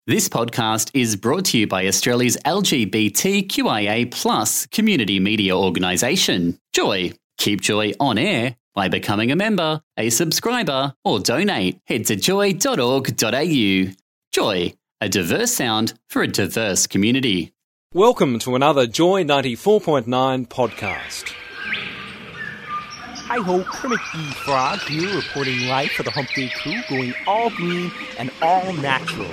This podcast is brought to you by Australia's LGBTQIA+ community media organisation, Joy. Keep Joy on air by becoming a member, a subscriber, or donate. Head to joy.org.au. Joy, a diverse sound for a diverse community. Welcome to another Joy 94.9 podcast. Hi-ho, Kermit the Frog here, reporting live for the Hump Day crew, going all green and all natural.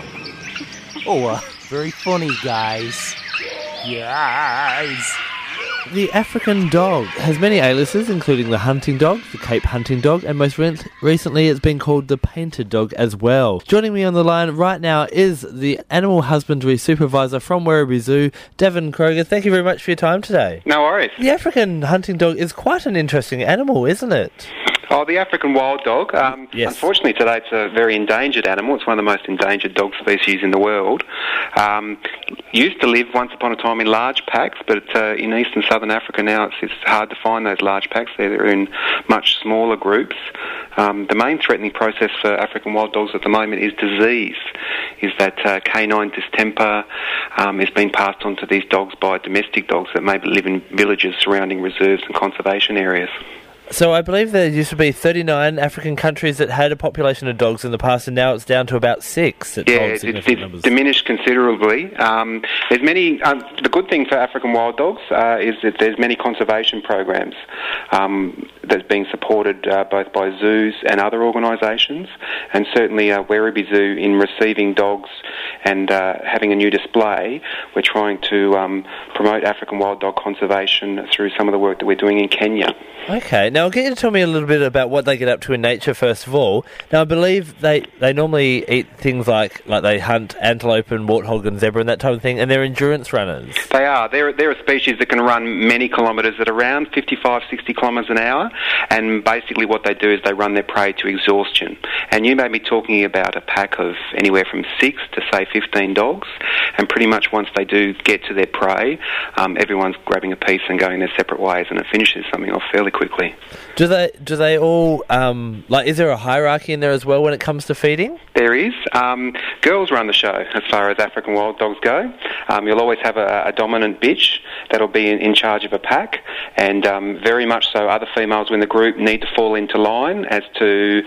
Very funny, guys. Yes. The African dog has many aliases, including the hunting dog, the Cape hunting dog, and most recently it's been called the painted dog as well. Joining me on the line right now is the animal husbandry supervisor from Werribee Zoo, Devon Kroger. Thank you very much for your time today. No worries. The African hunting dog is quite an interesting animal, isn't it? Oh, the African wild dog. Yes. Unfortunately, today it's a very endangered animal. It's one of the most endangered dog species in the world. Used to live once upon a time in large packs, but in East and Southern Africa now it's hard to find those large packs. They're in much smaller groups. The main threatening process for African wild dogs at the moment is disease. Is that canine distemper is being passed on to these dogs by domestic dogs that maybe live in villages surrounding reserves and conservation areas. So I believe there used to be 39 African countries that had a population of dogs in the past, and now it's down to about 6. It's diminished considerably. There's many. The good thing for African wild dogs is that there's many conservation programs that's being supported both by zoos and other organisations, and certainly Werribee Zoo in receiving dogs and having a new display. We're trying to promote African wild dog conservation through some of the work that we're doing in Kenya. Okay, now I'll get you to tell me a little bit about what they get up to in nature first of all. Now I believe they normally eat things like they hunt antelope and warthog and zebra and that type of thing, and they're endurance runners. They are. They're a species that can run many kilometres at around 55, 60 kilometres an hour, and basically what they do is they run their prey to exhaustion. And you may be talking about a pack of anywhere from 6 to say 15 dogs, and pretty much once they do get to their prey, everyone's grabbing a piece and going their separate ways, and it finishes something off fairly quickly. Do they all is there a hierarchy in there as well when it comes to feeding? There is. Girls run the show as far as African wild dogs go. You'll always have a dominant bitch that'll be in charge of a pack, and very much so other females in the group need to fall into line as to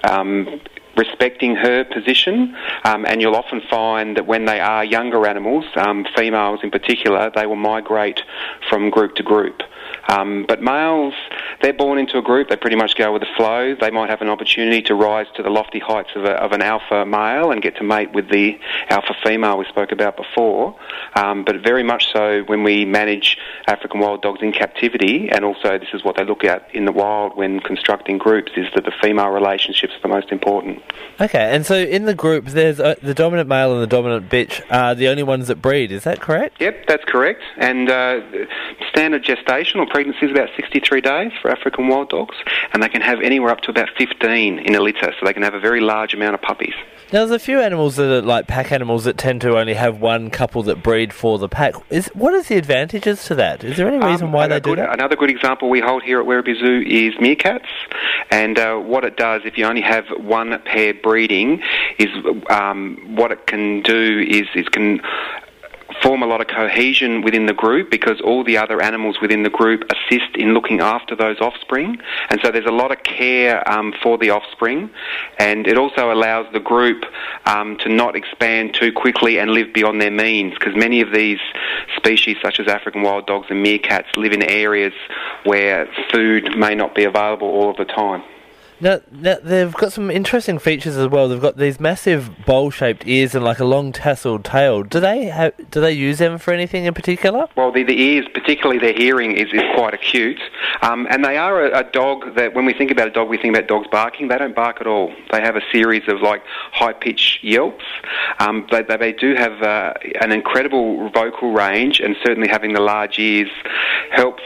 respecting her position, and you'll often find that when they are younger animals, females in particular, they will migrate from group to group. But males, they're born into a group, they pretty much go with the flow. They might have an opportunity to rise to the lofty heights of an alpha male and get to mate with the alpha female we spoke about before. But very much so when we manage African wild dogs in captivity, and also this is what they look at in the wild when constructing groups, is that the female relationships are the most important. Okay, and so in the group, there's the dominant male and the dominant bitch are the only ones that breed, is that correct? Yep, that's correct. And standard gestation or pregnancy is about 63 days for African wild dogs, and they can have anywhere up to about 15 in a litter, so they can have a very large amount of puppies. Now, there's a few animals that are like pack animals that tend to only have one couple that breed for the pack. What is the advantages to that? Is there any reason why they do that? Another good example we hold here at Werribee Zoo is meerkats, and what it does, if you only have one pair breeding, is what it can do is it can form a lot of cohesion within the group, because all the other animals within the group assist in looking after those offspring, and so there's a lot of care for the offspring, and it also allows the group to not expand too quickly and live beyond their means, because many of these species such as African wild dogs and meerkats live in areas where food may not be available all of the time. Now, they've got some interesting features as well. They've got these massive bowl-shaped ears and like a long tasseled tail. Do they use them for anything in particular? Well, the ears, particularly their hearing, is quite acute. And they are a dog that, when we think about a dog, we think about dogs barking. They don't bark at all. They have a series of high-pitched yelps. They do have an incredible vocal range, and certainly having the large ears helps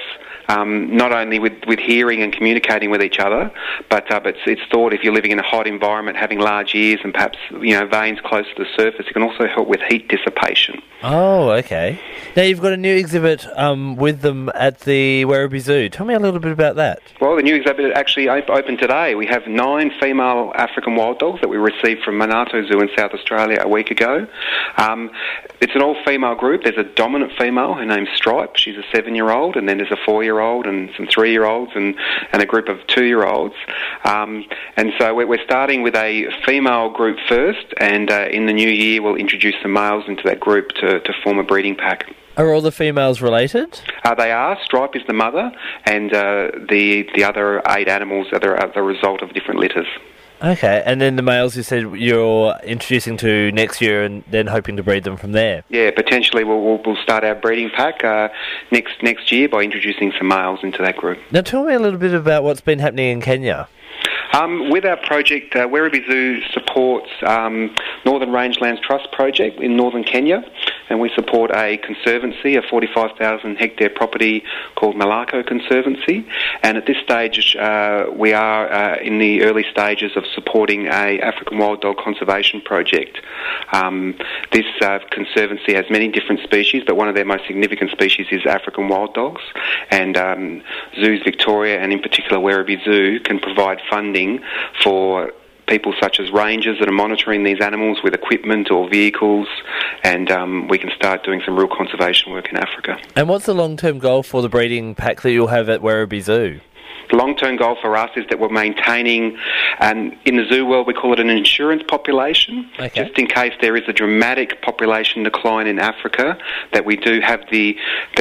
not only with hearing and communicating with each other, but it's thought if you're living in a hot environment, having large ears and perhaps veins close to the surface, it can also help with heat dissipation. Oh, okay. Now you've got a new exhibit with them at the Werribee Zoo. Tell me a little bit about that. Well, the new exhibit actually opened today. We have 9 female African wild dogs that we received from Monarto Zoo in South Australia a week ago. It's an all-female group. There's a dominant female. Her name's Stripe. She's a 7-year-old, and then there's a 4-year-old and some 3-year-olds and a group of 2-year-olds. And so we're starting with a female group first, and in the new year we'll introduce some males into that group to form a breeding pack. Are all the females related? They are. Stripe is the mother, and the other 8 animals are the result of different litters. Okay, and then the males you said you're introducing to next year and then hoping to breed them from there? Yeah, potentially we'll start our breeding pack next year by introducing some males into that group. Now tell me a little bit about what's been happening in Kenya. With our project, Werribee Zoo supports Northern Rangelands Trust project in northern Kenya, and we support a conservancy, a 45,000 hectare property called Malako Conservancy. And at this stage, we are in the early stages of supporting a African wild dog conservation project. This conservancy has many different species, but one of their most significant species is African wild dogs. And Zoos Victoria, and in particular Werribee Zoo, can provide funding for people such as rangers that are monitoring these animals with equipment or vehicles, and we can start doing some real conservation work in Africa. And what's the long-term goal for the breeding pack that you'll have at Werribee Zoo? The long-term goal for us is that we're maintaining, in the zoo world we call it an insurance population, okay, just in case there is a dramatic population decline in Africa, that we do have the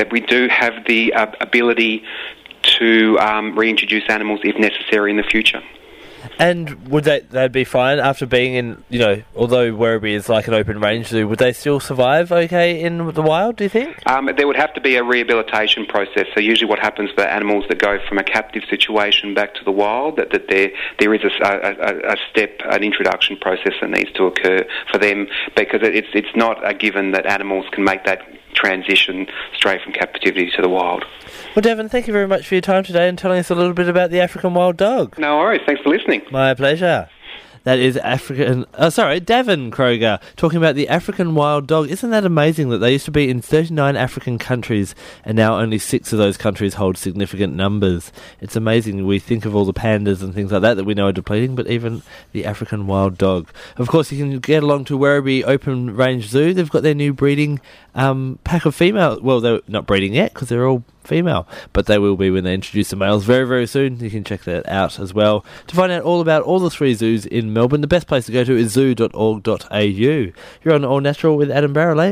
ability to reintroduce animals if necessary in the future. And would that'd be fine after being in, although Werribee is like an open range zoo, would they still survive okay in the wild, do you think? There would have to be a rehabilitation process. So usually what happens for animals that go from a captive situation back to the wild, that there is a step, an introduction process that needs to occur for them, because it's not a given that animals can make that transition straight from captivity to the wild. Well, Devon, thank you very much for your time today and telling us a little bit about the African wild dog. No worries. Thanks for listening. My pleasure. That is Davin Kroger, talking about the African wild dog. Isn't that amazing that they used to be in 39 African countries and now only 6 of those countries hold significant numbers? It's amazing. We think of all the pandas and things like that we know are depleting, but even the African wild dog. Of course, you can get along to Werribee Open Range Zoo. They've got their new breeding pack of female. Well, they're not breeding yet because they're all female, but they will be when they introduce the males very, very soon. You can check that out as well. To find out all about all the 3 zoos in Melbourne, the best place to go to is zoo.org.au. You're on All Natural with Adam Barrelay.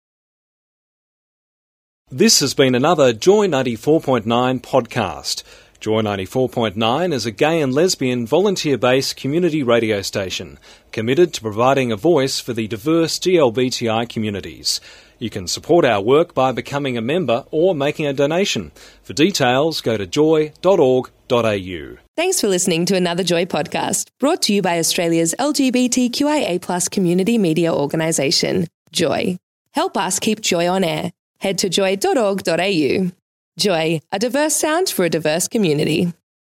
This has been another Joy 94.9 podcast. Joy 94.9 is a gay and lesbian volunteer-based community radio station committed to providing a voice for the diverse GLBTI communities. You can support our work by becoming a member or making a donation. For details, go to joy.org.au. Thanks for listening to another Joy podcast, brought to you by Australia's LGBTQIA+ community media organisation, Joy. Help us keep Joy on air. Head to joy.org.au. Joy, a diverse sound for a diverse community.